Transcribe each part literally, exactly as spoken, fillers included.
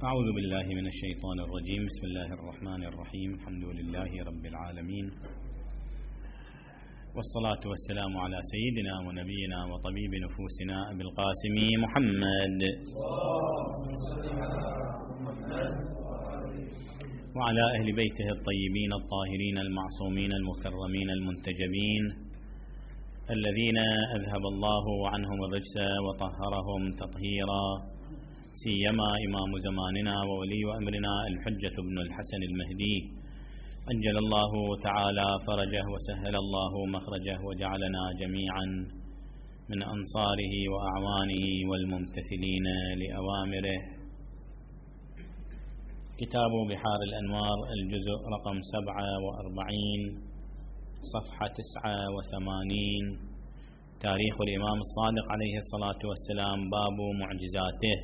أعوذ بالله من الشيطان الرجيم. بسم الله الرحمن الرحيم. الحمد لله رب العالمين، والصلاة والسلام على سيدنا ونبينا وطبيب نفوسنا أبي القاسم محمد وعلى أهل بيته الطيبين الطاهرين المعصومين المكرمين المنتجبين الذين أذهب الله عنهم الرجس وطهرهم تطهيرا، سيما إمام زماننا وولي أمرنا الحجة بن الحسن المهدي، أنجل الله تعالى فرجه وسهل الله مخرجه وجعلنا جميعا من أنصاره وأعوانه والممتثلين لأوامره. كتاب بحار الأنوار، الجزء رقم سبعة وأربعين، صفحة تسعة وثمانين، تاريخ الإمام الصادق عليه الصلاة والسلام، باب معجزاته.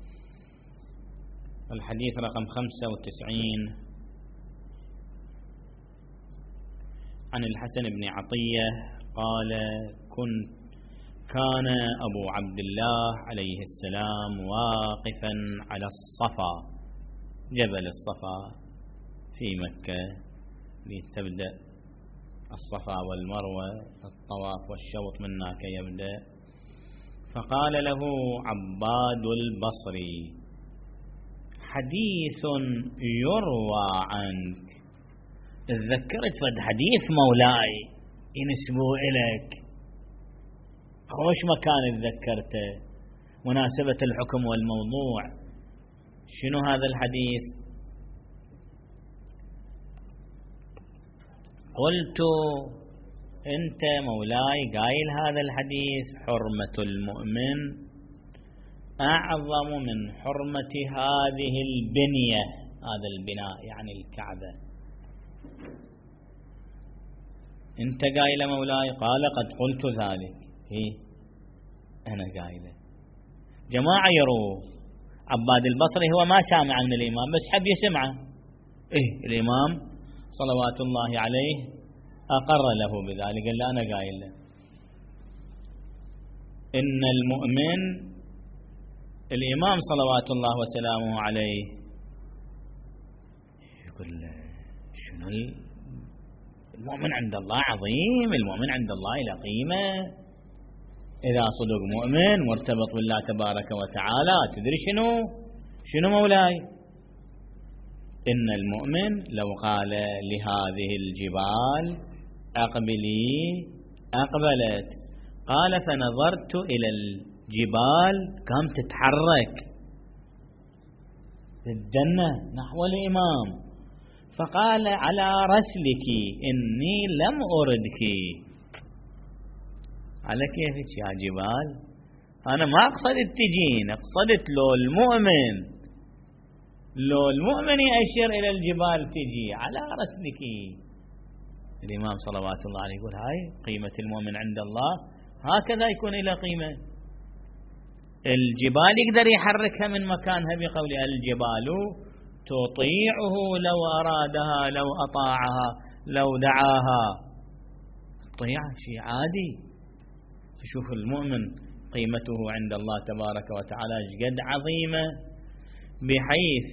الحديث رقم خمسة وتسعين، عن الحسن بن عطية قال: كنت كان أبو عبد الله عليه السلام واقفا على الصفا، جبل الصفا في مكة، لتبدأ الصفا والمروة الطواف والشوط من هناك يبدأ. فقال له عباد البصري: حديث يروى عنك، تذكرت فد حديث مولاي ينسبوه إليك، خوش مكان تذكرته، مناسبة الحكم والموضوع. شنو هذا الحديث؟ قلت: أنت مولاي قايل هذا الحديث: حرمة المؤمن أعظم من حرمة هذه البنية، هذا البناء يعني الكعبة. أنت قايل مولاي؟ قال: قد قلت ذلك. إيه أنا قايله. جماعة يروه، عباد البصري هو ما سامع من الإمام بس حب يسمعه. إيه الإمام صلوات الله عليه أقر له بذلك، قال له أنا قايل له إن المؤمن، الإمام صلوات الله وسلامه عليه يقول له: شنو المؤمن عند الله عظيم، المؤمن عند الله له قيمة، إذا صدق مؤمن مرتبط بالله تبارك وتعالى. تدري شنو شنو مولاي؟ إن المؤمن لو قال لهذه الجبال أقبلي أقبلت، قال: فنظرت إلى الجبال قام تتحرك تتدنى نحو الإمام، فقال: على رسلك إني لم أردك. على كيفك يا جبال؟ أنا ما أقصدت تجين، أقصدت لو المؤمن لو المؤمن يأشر إلى الجبال تجي على رسلك. الإمام صلوات الله عليه يقول: هاي قيمة المؤمن عند الله، هكذا يكون إلى قيمة. الجبال يقدر يحركها من مكانها بقول الجبال تطيعه لو أرادها لو أطاعها لو دعاها. الطيعة شيء عادي. تشوف المؤمن قيمته عند الله تبارك وتعالى قد عظيمة، بحيث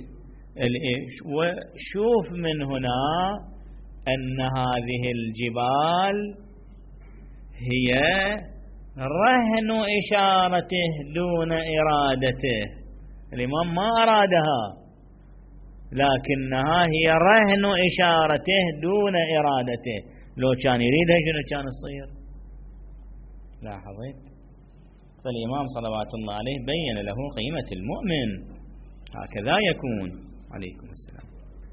وشوف من هنا أن هذه الجبال هي رهن إشارته دون إرادته. الإمام ما أرادها، لكنها هي رهن إشارته دون إرادته. لو كان يريدها شنو كان يصير؟ لاحظت؟ فالإمام صلوات الله عليه بين له قيمة المؤمن، هكذا يكون. عليكم السلام.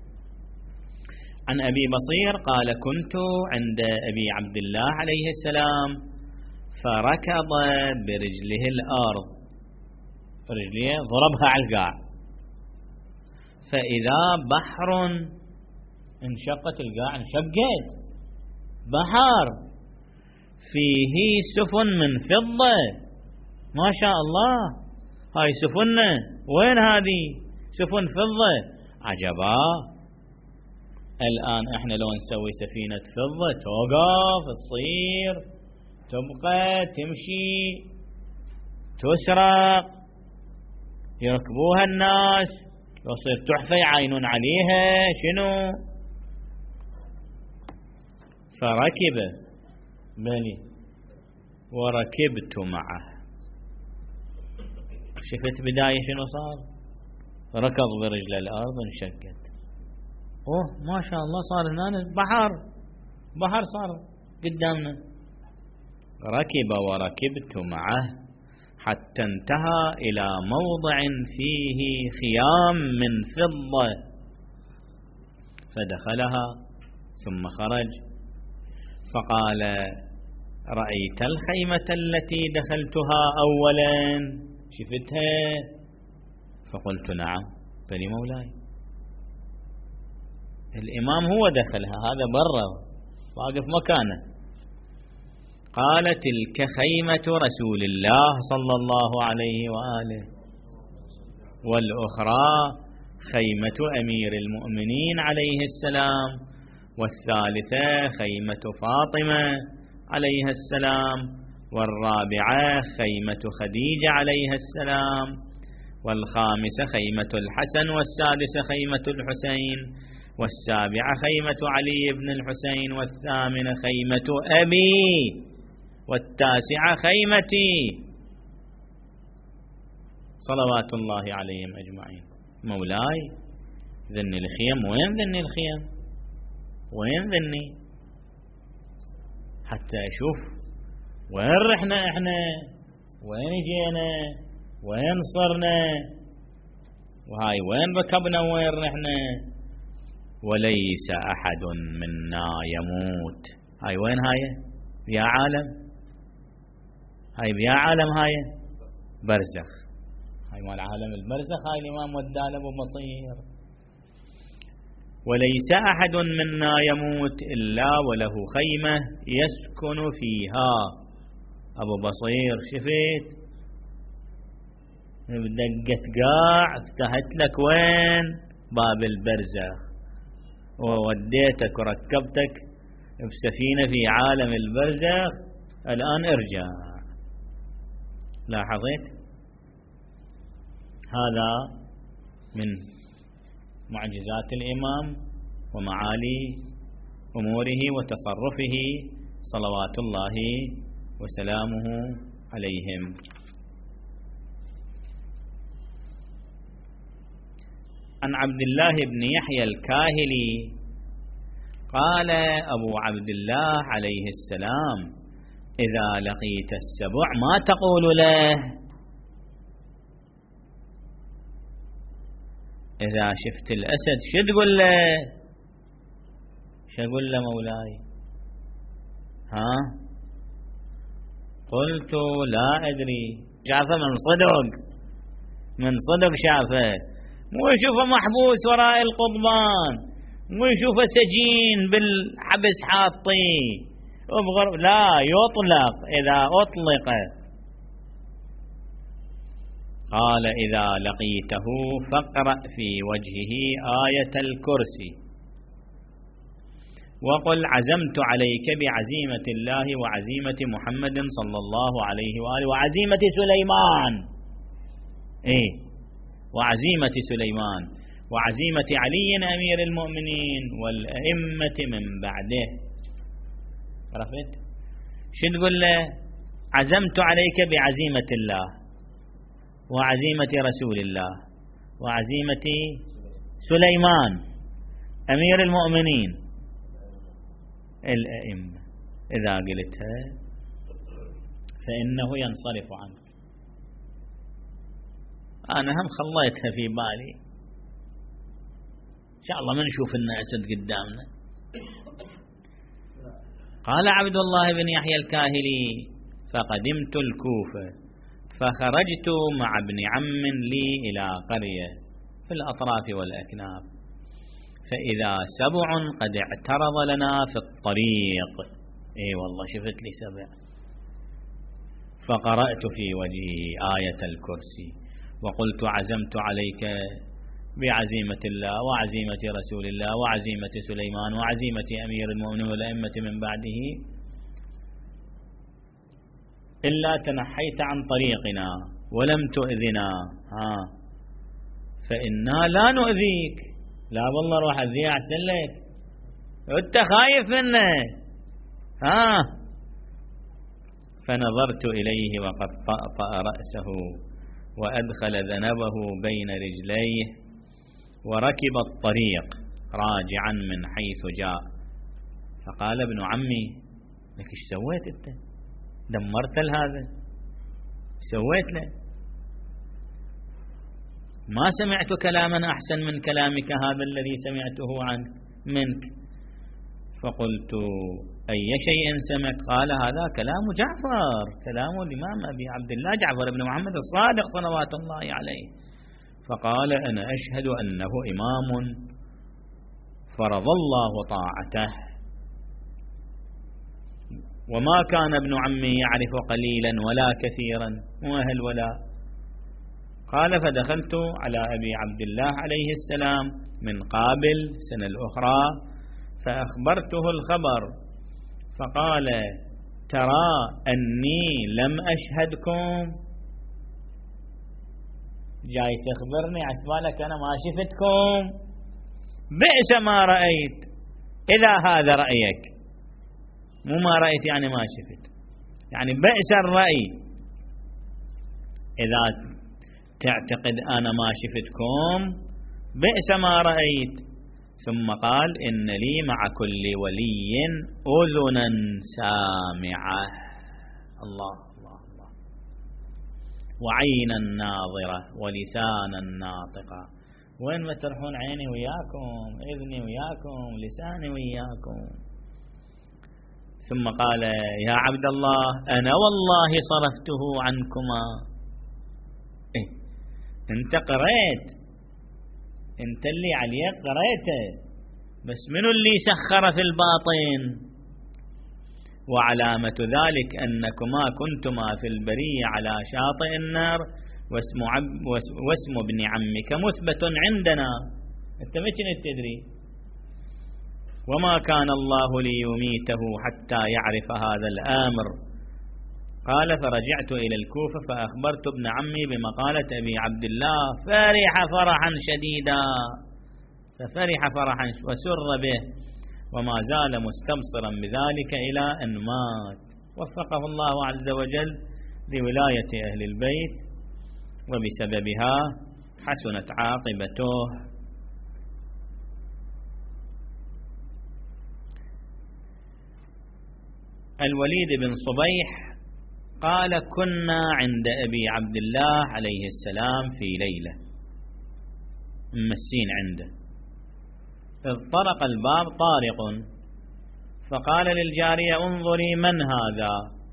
عن أبي بصير قال: كنت عند أبي عبد الله عليه السلام فركض برجله الأرض، رجليه ضربها على القاع، فإذا بحر، انشقت القاع، انشقت بحر فيه سفن من فضة. ما شاء الله، هاي سفننا وين؟ هذه سفن فضة. عجبا، الآن احنا لو نسوي سفينة فضة توقف تصير تبقى تمشي تسرق يركبوها الناس، يصير تحفة يعاينون عليها شنو. فركب بلي وركبت معه. شفت بداية شنو صار؟ ركض برجل الأرض انشقت. أوه ما شاء الله صار هنا بحر، بحر صار قدامنا. ركب وركبت معه حتى انتهى إلى موضع فيه خيام من فضة فدخلها ثم خرج فقال: رأيت الخيمة التي دخلتها أولا؟ شفتها؟ فقلت: نعم. بني مولاي الإمام هو دخلها، هذا برا واقف مكانه. قال: تلك خيمة رسول الله صلى الله عليه وآله، والأخرى خيمة أمير المؤمنين عليه السلام، والثالثة خيمة فاطمة عليها السلام، والرابعة خيمة خديجة عليها السلام، والخامسة خيمة الحسن، والسادسة خيمة الحسين، والسابعة خيمة علي بن الحسين، والثامنة خيمة أبي، والتاسعة خيمتي صلوات الله عليهم أجمعين. مولاي ذني الخيم، وين ذني الخيم؟ وين ذني؟ حتى أشوف وين رحنا إحنا، وين جينا، وين صرنا، وهاي وين ركبنا، وين رحنا. وليس أحد منا يموت. هاي وين هاي يا عالم؟ هاي يا عالم هاي برزخ، هاي مال عالم البرزخ. هاي الإمام ودال أبو بصير: وليس أحد منا يموت إلا وله خيمة يسكن فيها. أبو بصير شفت بدقت قاع، فتحت لك وين باب البرزخ ووديتك وركبتك بسفينة في عالم البرزخ. الآن ارجع. لاحظت؟ هذا من معجزات الإمام ومعالي أموره وتصرفه صلوات الله وسلامه عليهم. عن عبد الله بن يحيى الكاهلي قال أبو عبد الله عليه السلام: إذا لقيت السبع ما تقول له؟ إذا شفت الأسد شو تقول له؟ شو أقول له مولاي؟ ها؟ قلت: لا أدري. شافه من صدق، من صدق شافه، مو يشوفه محبوس وراء القضبان، مو يشوفه سجين بالحبس حاطيه، لا يطلق. إذا أطلق قال: إذا لقيته فاقرأ في وجهه آية الكرسي وقل: عزمت عليك بعزيمة الله وعزيمة محمد صلى الله عليه وآله وعزيمة سليمان، إيه، وعزيمة سليمان وعزيمة علي أمير المؤمنين والأئمة من بعده. عرفت؟ شو تقول له؟ عزمت عليك بعزيمة الله وعزيمة رسول الله وعزيمة سليمان أمير المؤمنين الأئمة. إذا قلتها فإنه ينصرف عنك. أنا هم خليتها في بالي، إن شاء الله ما نشوف الناس قدامنا. قال عبد الله بن يحيى الكاهلي: فقدمت الكوفة فخرجت مع ابن عم لي إلى قرية في الأطراف والأكناف، فإذا سبع قد اعترض لنا في الطريق. اي والله شفت لي سبع. فقرأت في وجهه آية الكرسي وقلت: عزمت عليك بعزيمة الله وعزيمة رسول الله وعزيمة سليمان وعزيمة أمير المؤمنين والأئمة من بعده، إلا تنحيت عن طريقنا ولم تؤذنا. ها فإنا لا نؤذيك. لا والله روح أذيه أحسن لك، أنت خايف منه. ها فنظرت إليه وقد طأطأ رأسه وأدخل ذنبه بين رجليه وركب الطريق راجعا من حيث جاء. فقال ابن عمي: لك ايش سويت انت؟ دمرت لهذا، سويت له؟ ما سمعت كلاما أحسن من كلامك هذا الذي سمعته عنك منك. فقلت: أي شيء سمعت؟ قال: هذا كلام جعفر، كلام الإمام أبي عبد الله جعفر بن محمد الصادق صلوات الله عليه. فقال: أنا أشهد أنه إمام فرض الله طاعته، وما كان ابن عمي يعرف قليلا ولا كثيرا وأهل ولا. قال: فدخلت على أبي عبد الله عليه السلام من قابل سنة الأخرى فأخبرته الخبر، فقال: ترى أني لم أشهدكم؟ جاي تخبرني عسبالك أنا ما شفتكم؟ بئس ما رأيت، إذا هذا رأيك، مو ما رأيت يعني ما شفت، يعني بئس الرأي إذا تعتقد أنا ما شفتكم، بئس ما رأيت. ثم قال: إن لي مع كل ولي أذنا سامعة، الله الله الله، وعينا ناظرة ولسانا ناطقة. وين ما تروحون عيني وياكم، إذني وياكم، لساني وياكم. ثم قال: يا عبد الله أنا والله صرفته عنكما. إيه؟ انت قريت، انت اللي عليك قريته، بس منو اللي سخر في الباطن؟ وعلامة ذلك أنكما كنتما في البرية على شاطئ النار واسم, عب واسم ابن عمك مثبت عندنا، انت ما كنت تدري. وما كان الله ليميته حتى يعرف هذا الآمر. قال: فرجعت إلى الكوفة فأخبرت ابن عمي بمقالة أبي عبد الله، فرح فرحا شديدا، ففرح فرحا وسر به، وما زال مستبصرا بذلك إلى أن مات. وفقه الله عز وجل لولاية أهل البيت، وبسببها حسنت عاقبته. الوليد بن صبيح قال: كنا عند أبي عبد الله عليه السلام في ليلة ممسين عنده، إذ طرق الباب طارق، فقال للجارية: انظري من هذا؟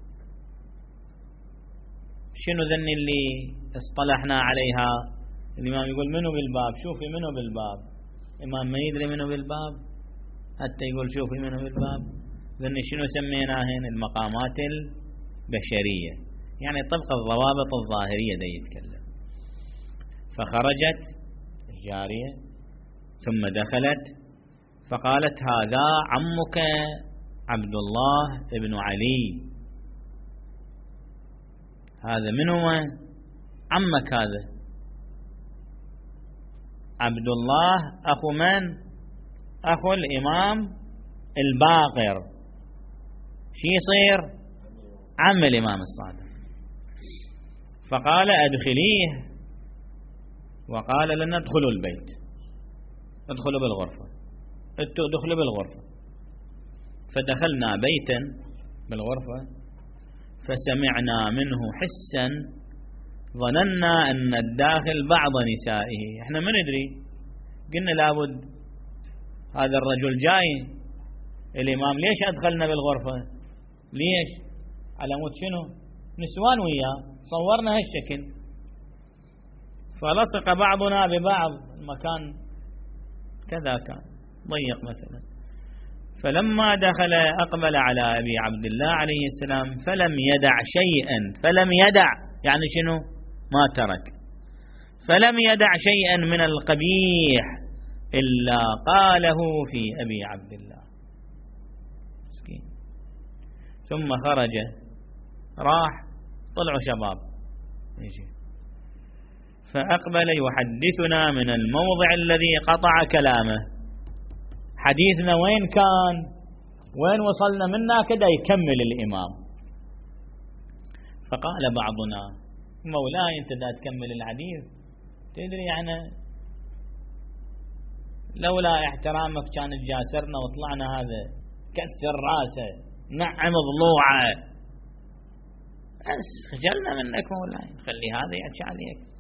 شنو ذني اللي اصطلحنا عليها؟ الإمام يقول: منو بالباب؟ شوفي منو بالباب. الإمام ما يدري منو بالباب حتى يقول شوفي منو بالباب. ذني شنو سميناهن؟ المقامات البشرية، يعني طبق الضوابط الظاهرية دا يتكلم. فخرجت الجارية ثم دخلت فقالت: هذا عمك عبد الله ابن علي. هذا من هو عمك؟ هذا عبد الله أخو من؟ أخو الإمام الباقر. شي يصير؟ عم الإمام الصادق. فقال: أدخليه. وقال: لن ندخلوا البيت، ادخلوا بالغرفة، ادخلوا بالغرفة. فدخلنا بيتا بالغرفة فسمعنا منه حسا ظننا أن الداخل بعض نسائه. احنا ما ندري، قلنا لابد هذا الرجل جاي الإمام، ليش أدخلنا بالغرفة؟ ليش؟ على مود شنو؟ نسوان وياه، صورنا هالشكل. فلصق بعضنا ببعض، المكان كذا كان ضيق مثلا. فلما دخل أقبل على أبي عبد الله عليه السلام فلم يدع شيئا، فلم يدع يعني شنو؟ ما ترك، فلم يدع شيئا من القبيح إلا قاله في أبي عبد الله. مسكين. ثم خرج، راح، طلعوا شباب يجي، فأقبل يحدثنا من الموضع الذي قطع كلامه. حديثنا وين كان؟ وين وصلنا منا؟ كده يكمل الإمام. فقال بعضنا: مولاي أنت دا تكمل الحديث، تدري يعني لولا احترامك كانت جاسرنا وطلعنا هذا كسر راسه نعم ضلوعه، بس خجلنا منك مولاي، خلي هذا يحكي عليك.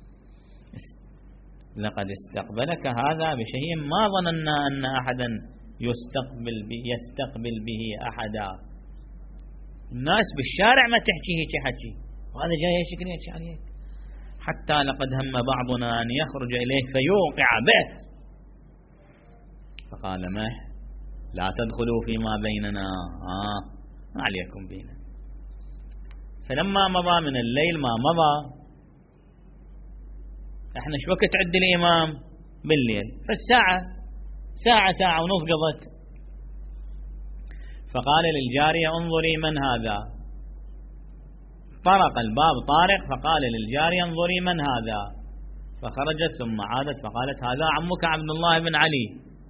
لقد استقبلك هذا بشيء ما ظننا أن أحدا يستقبل به يستقبل به أحدا. الناس بالشارع ما تحكي هيك حكي، وهذا جاي يشكل يحكي عليك. حتى لقد هم بعضنا أن يخرج إليك فيوقع به. فقال: ما لا تدخلوا فيما بيننا، آه ما عليكم بينا. فلما مضى من الليل ما مضى، احنا شو وقت عد الإمام؟ بالليل، فالساعة ساعة ساعة ونص قضت. فقال للجارية: انظري من هذا. طرق الباب طارق، فقال للجارية: انظري من هذا. فخرجت ثم عادت فقالت: هذا عمك عبد الله بن علي.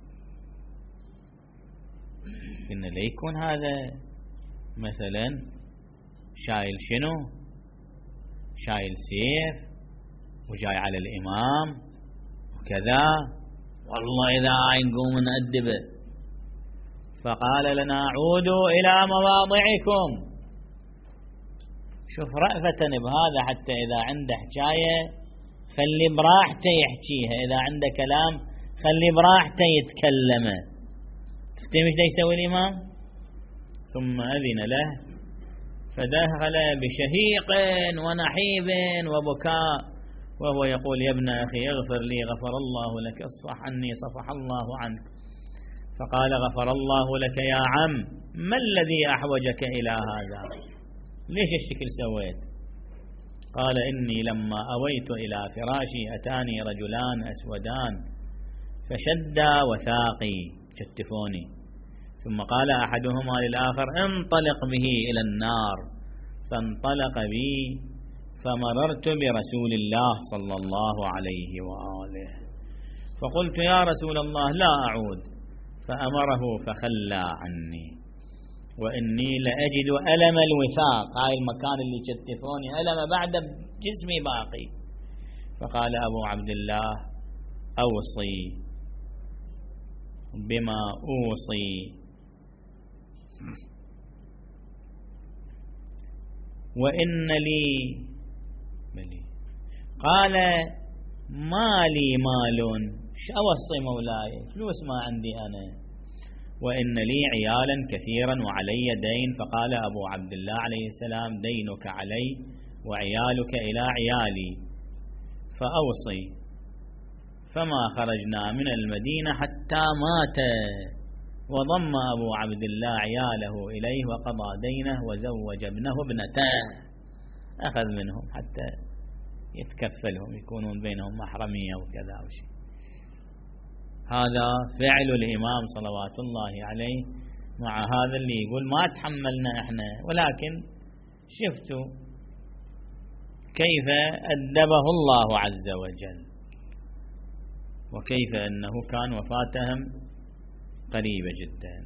إن ليكون هذا مثلا شايل شنو؟ شايل سيف وجاي على الإمام وكذا، والله إذا نقوم نأدبه. فقال لنا: عودوا إلى مواضعكم. شوف رأفة بهذا، حتى إذا عنده حكاية خلي براحته يحكيها، إذا عنده كلام خلي براحته يتكلمه. تفتهم ايش دا يسوي الإمام؟ ثم أذن له فدخل بشهيق ونحيب وبكاء وهو يقول: يا ابن أخي اغفر لي، غفر الله لك، اصفح عني صفح الله عنك. فقال: غفر الله لك يا عم، ما الذي أحوجك إلى هذا؟ ليش الشكل سويت؟ قال: إني لما أويت إلى فراشي أتاني رجلان أسودان فشدا وثاقي، شتفوني. ثم قال أحدهما للآخر: انطلق به إلى النار. فانطلق بي فمررت برسول الله صلى الله عليه وآله، فقلت: يا رسول الله لا أعود. فأمره فخلى عني، وإني لأجد ألم الوثاق، هاي المكان اللي شتفوني ألم بعد جسمي باقي. فقال أبو عبد الله: أوصي بما أوصي، وإن لي بلي. قال: ما لي مال، شو أوصي مولاي؟ فلوس ما عندي أنا، وإن لي عيالا كثيرا وعلي دين. فقال أبو عبد الله عليه السلام: دينك علي وعيالك إلى عيالي، فأوصي. فما خرجنا من المدينة حتى مات. وضم أبو عبد الله عياله إليه وقضى دينه وزوج ابنه ابنته، أخذ منهم حتى يتكفلهم، يكونون بينهم محرمية وكذا وشيء. هذا فعل الإمام صلوات الله عليه مع هذا اللي يقول ما تحملنا إحنا، ولكن شفتوا كيف أدبه الله عز وجل، وكيف أنه كان وفاتهم قريبة جدا.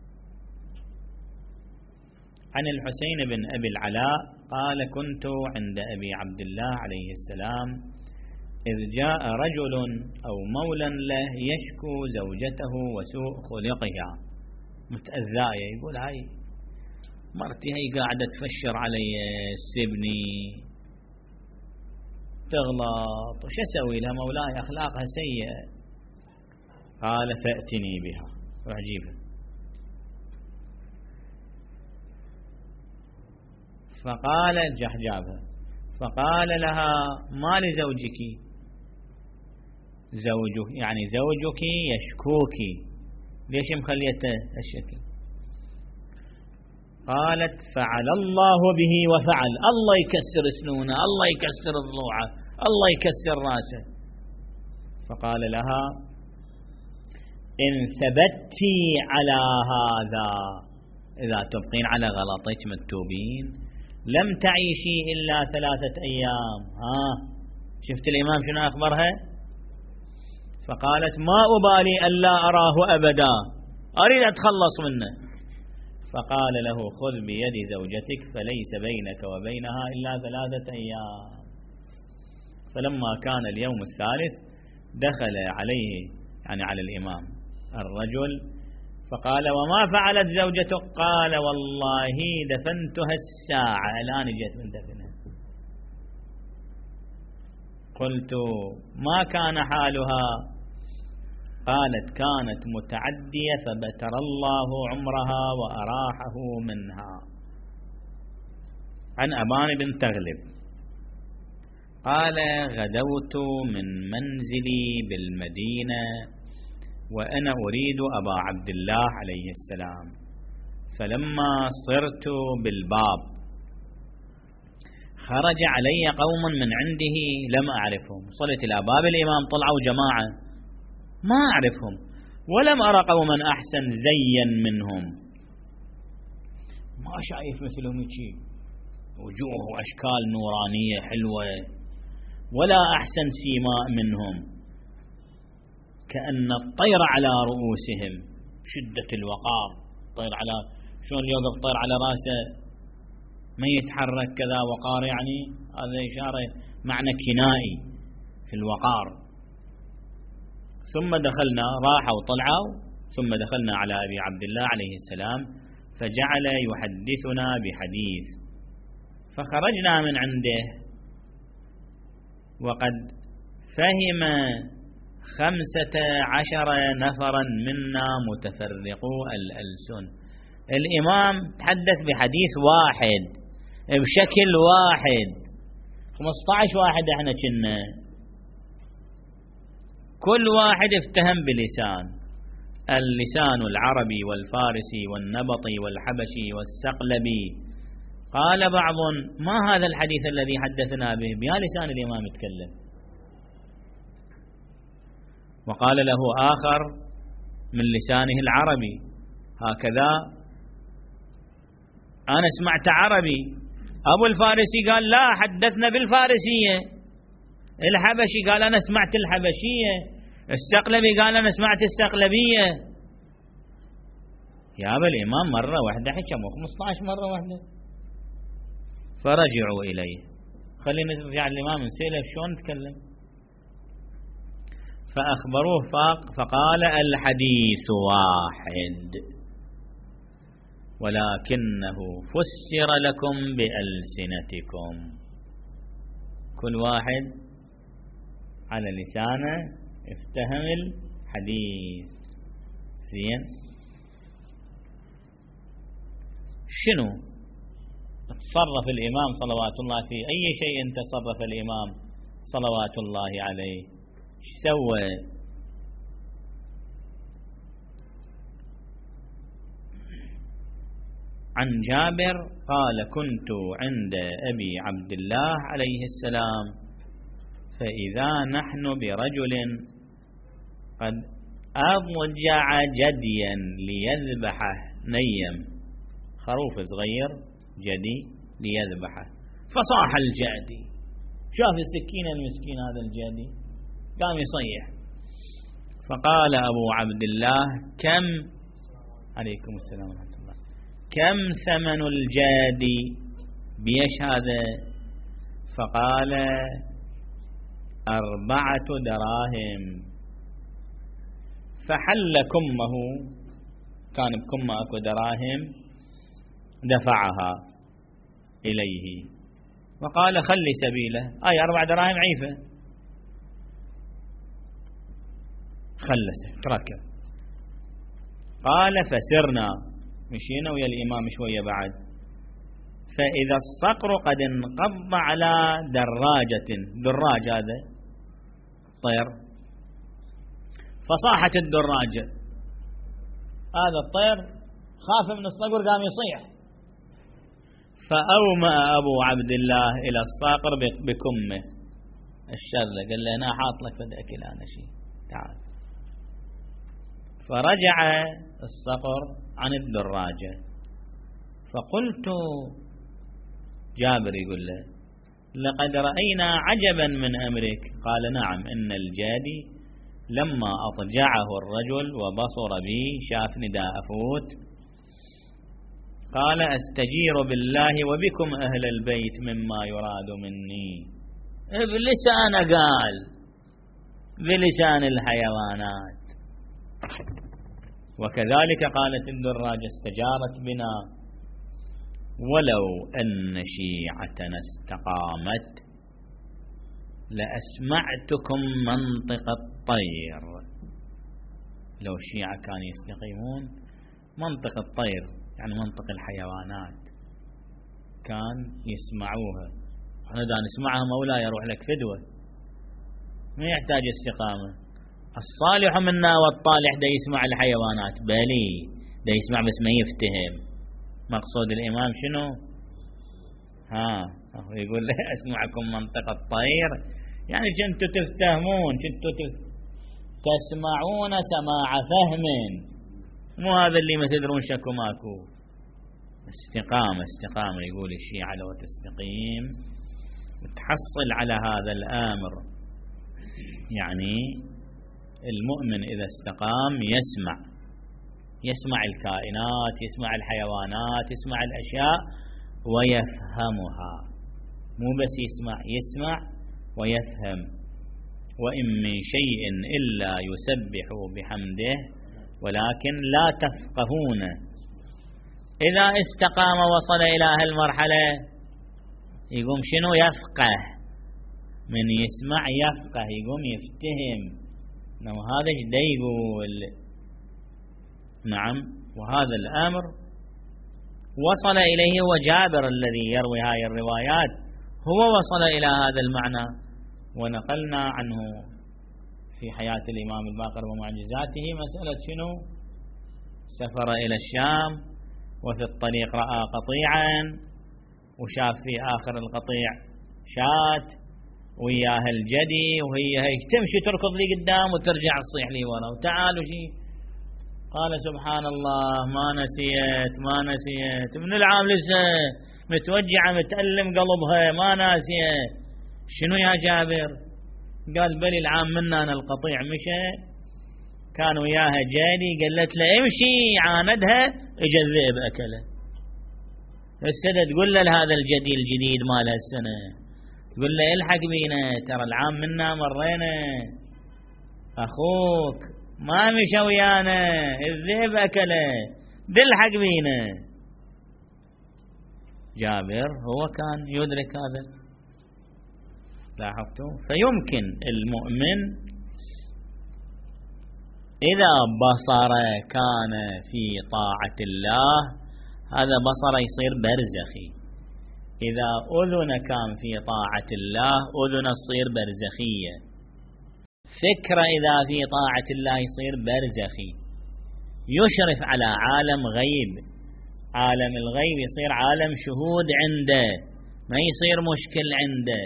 عن الحسين بن أبي العلاء قال: كنت عند أبي عبد الله عليه السلام إذ جاء رجل أو مولى له يشكو زوجته وسوء خلقها، متأذاية، يقول: هاي مرتي هي قاعدة تفشر علي السبني، تغلط، وش أسوي لها مولاي؟ أخلاقها سيئة. قال: فأتني بها، روح جيبها. فقال جحجابها، فقال لها: ما لزوجك؟ زوجك يعني زوجك يشكوك، ليش مخليته الشكل؟ قالت: فعل الله به وفعل، الله يكسر سنونه، الله يكسر ضلوعه، الله يكسر راسه. فقال لها: إن ثبتي على هذا، إذا تبقين على غلطك مكتوبين، لم تعيشي إلا ثلاثة أيام، ها شفت الإمام شنو أخبرها؟ فقالت ما أبالي ألا أراه أبدا، أريد أتخلص منه. فقال له خذ بيد زوجتك فليس بينك وبينها إلا ثلاثة أيام. فلما كان اليوم الثالث دخل عليه يعني على الإمام الرجل فقال وما فعلت زوجتك؟ قال والله دفنتها الساعة، الآن جئت من دفنها. قلت ما كان حالها؟ قالت كانت متعدية فبتر الله عمرها وأراحه منها. عن أبان بن تغلب قال غدوت من منزلي بالمدينة وأنا أريد أبا عبد الله عليه السلام، فلما صرت بالباب خرج علي قوم من عنده لم أعرفهم. صلت إلى باب الإمام طلعوا جماعة ما أعرفهم ولم أرى قوما أحسن زيا منهم، ما شايف مثلهم شيء، وجوه وأشكال نورانية حلوة، ولا أحسن سيماء منهم، كأن الطير على رؤوسهم، شدة الوقار. طير على شلون يوقف طير على راسه ما يتحرك كذا وقار، يعني هذا إشارة معنى كنائي في الوقار. ثم دخلنا راحوا طلعوا ثم دخلنا على أبي عبد الله عليه السلام فجعل يحدثنا بحديث، فخرجنا من عنده وقد فهم خمسة عشر نفرا منا متفرقو الألسن. الإمام تحدث بحديث واحد بشكل واحد، خمسة عشر واحد احنا كنا، كل واحد افتهم بلسان، اللسان العربي والفارسي والنبطي والحبشي والسقلبي. قال بعض ما هذا الحديث الذي حدثنا به بيا لسان الإمام يتكلم. وقال له آخر من لسانه العربي هكذا أنا سمعت عربي. أبو الفارسي قال لا حدثنا بالفارسية. الحبشي قال أنا سمعت الحبشية. السقلبي قال أنا سمعت السقلبية. يا أبا الإمام مرة واحدة حكى مو خمسة عشر مرة واحدة. فرجعوا إليه، خلينا نرجع الإمام نسأله شلون نتكلم. فأخبروه فقال الحديث واحد ولكنه فسر لكم بألسنتكم، كل واحد على لسانه افتهم الحديث. زين، شنو تصرف الإمام صلوات الله في أي شيء تصرف الإمام صلوات الله عليه؟ ايش سوى؟ عن جابر قال كنت عند أبي عبد الله عليه السلام فإذا نحن برجل قد أضجع جديا ليذبحه، نيم خروف صغير جدي ليذبحه، فصاح الجادي، شاف السكينة المسكين هذا الجادي قام يصيح. فقال أبو عبد الله كم عليكم السلام ورحمة الله كم ثمن الجادي بيش هذا؟ فقال أربعة دراهم. فحل كمه، كان بكمه أكو دراهم، دفعها إليه وقال خلي سبيله، أي أربع دراهم عيفة، خلص تركب. قال فسرنا، مشينا ويا الإمام شوية بعد، فإذا الصقر قد انقض على دراجة، دراج هذا طير، فصاحت الدراجة، هذا الطير خاف من الصقر قام يصيح، فأومأ أبو عبد الله إلى الصقر بكمه الشرة، قال له أنا حاط لك فد أكل أنا شيء، تعال. فرجع الصقر عن الدراجة، فقلت، جابر يقول له لقد رأينا عجبا من أمرك. قال نعم، إن الجادي لما أضجعه الرجل وبصر بي شاف نداء أفوت قال أستجير بالله وبكم أهل البيت مما يراد مني. بلسان قال، بلسان الحيوانات. وكذلك قالت الدراجة استجارت بنا ولو أن شيعتنا استقامت لأسمعتكم منطق الطير. لو الشيعة كانوا يستقيمون منطق الطير يعني منطق الحيوانات كان يسمعوها. احنا دا نسمعها مولاي يروح لك فدوة، ما يحتاج استقامة. الصالح منا والطالح دا يسمع الحيوانات، بلي دا يسمع بس ما يفتهم. مقصود الإمام شنو؟ ها يقول أسمعكم منطق الطير يعني كنتوا تفتهمون، كنتوا تسمعون سماع فهم، مو هذا اللي ما تدرون شكو ماكو. استقامة استقامة. يقول الشيعة لو تستقيم وتحصل على هذا الآمر. يعني المؤمن إذا استقام يسمع، يسمع الكائنات، يسمع الحيوانات، يسمع الأشياء ويفهمها. مو بس يسمع، يسمع ويفهم. وإن من شيء إلا يسبح بحمده ولكن لا تفقهون. إذا استقام وصل إلى هالمرحلة يقوم شنو؟ يفقه. من يسمع يفقه، يقوم يفتهم. نعم هذا ايش دا يقول. نعم. وهذا الأمر وصل إليه هو جابر الذي يروي هاي الروايات، هو وصل إلى هذا المعنى. ونقلنا عنه في حياة الإمام الباقر ومعجزاته مسألة شنو؟ سافر إلى الشام وفي الطريق رأى قطيعا وشاف في آخر القطيع شات وياها الجدي وهي هيك تمشي تركض لي قدام وترجع تصيح لي ورا وتعالوا شي. قال سبحان الله ما نسيت ما نسيت من العام لسه متوجعة متألم قلبها ما ناسيت. شنو يا جابر؟ قال بلي العام منا أنا القطيع مشى كان وياها جادي قالت له امشي عاندها اجى الذئب أكله. السنة تقول له هذا الجدي الجديد مال هالسنة تقول له الحق بينا ترى العام منا مرينا أخوك ما مشى ويانا الذئب أكله دلحق بينا. جابر هو كان يدرك هذا. لاحظتوا؟ فيمكن المؤمن إذا بصر كان في طاعة الله هذا بصر يصير برزخي. إذا أذن كان في طاعة الله أذن تصير برزخية. فكرة إذا في طاعة الله يصير برزخي، يشرف على عالم غيب. عالم الغيب يصير عالم شهود عنده، ما يصير مشكل عنده.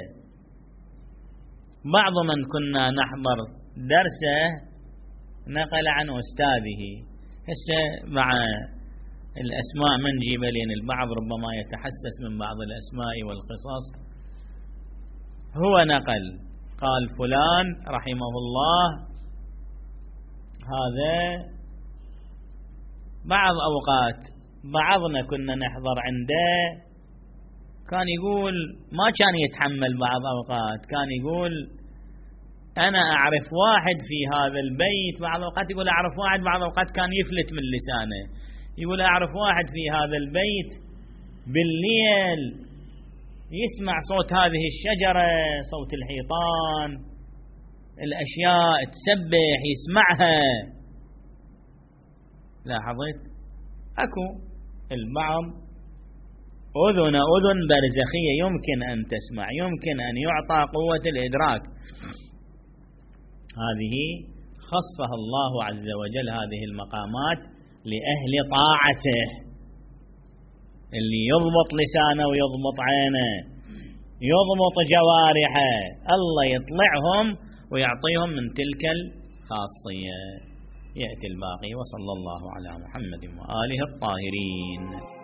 بعض من كنا نحضر درسه نقل عن أستاذه. هسه مع الأسماء من جيب لين البعض ربما يتحسس من بعض الأسماء والقصص. هو نقل قال فلان رحمه الله هذا بعض أوقات بعضنا كنا نحضر عنده كان يقول ما كان يتحمل بعض أوقات، كان يقول أنا أعرف واحد في هذا البيت. بعض الأوقات يقول أعرف واحد، بعض الأوقات كان يفلت من لسانه يقول أعرف واحد في هذا البيت بالليل يسمع صوت هذه الشجرة، صوت الحيطان، الأشياء تسبح يسمعها. لاحظت؟ أكو البعض أذن أذن برزخية يمكن أن تسمع، يمكن أن يعطى قوة الإدراك. هذه خصها الله عز وجل هذه المقامات لأهل طاعته، اللي يضبط لسانه ويضبط عينه يضبط جوارحه الله يطلعهم ويعطيهم من تلك الخاصية. يأتي الباقي. وصلى الله على محمد وآله الطاهرين.